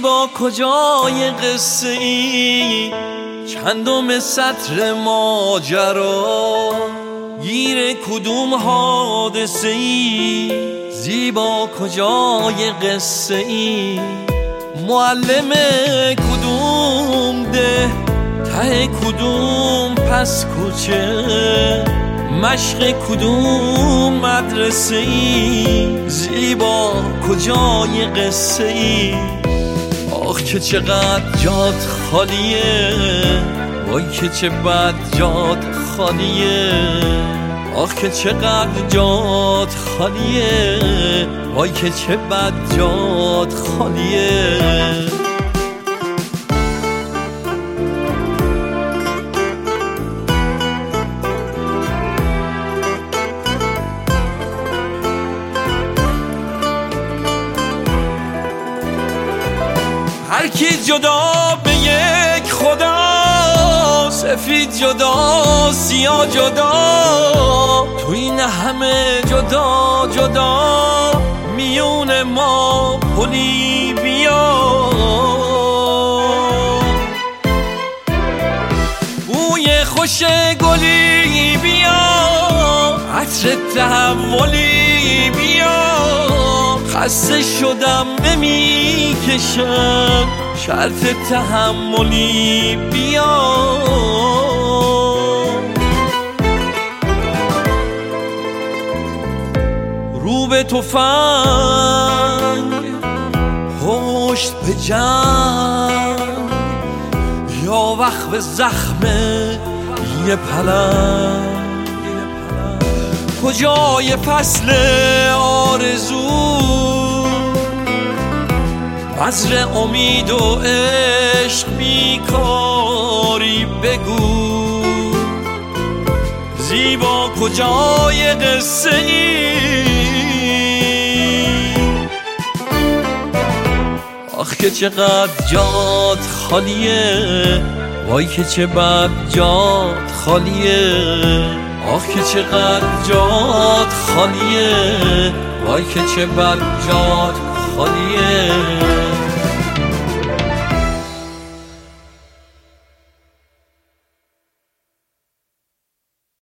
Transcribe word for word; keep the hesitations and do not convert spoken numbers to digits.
زیبا کجای قصه ای، چندم سطر ماجرا، گیر کدوم حادثه ای، زیبا کجای قصه ای، معلم کدوم ده، ته کدوم پس کوچه، مشق کدوم مدرسه ای، زیبا کجای قصه ای. آخ که چقدر جات خالیه، وای که چه بد جات خالیه، آخ که چقدر جات خالیه، وای که چه بد جات خالیه. هر کی جدا به یک خدا، سفید جدا سیاه جدا، تو این همه جدا جدا، میون ما پلی بیا. بوی خوش گلی بیا، عطر تحولی بیا، خسته شدم نمیکشم شرط تحملی بیا. رو به تفنگ پشت به جنگ، یا وقف زخم یه پلنگ، کجای فصل آرزو، بذر امید و عشق بیکاری بگو، زیبا کجای قصه ای. آخ که چقدر جات خالیه، وای که چه بد جات خالیه، آخ که چقدر جات خالیه، وای که چه بد جات خالیه.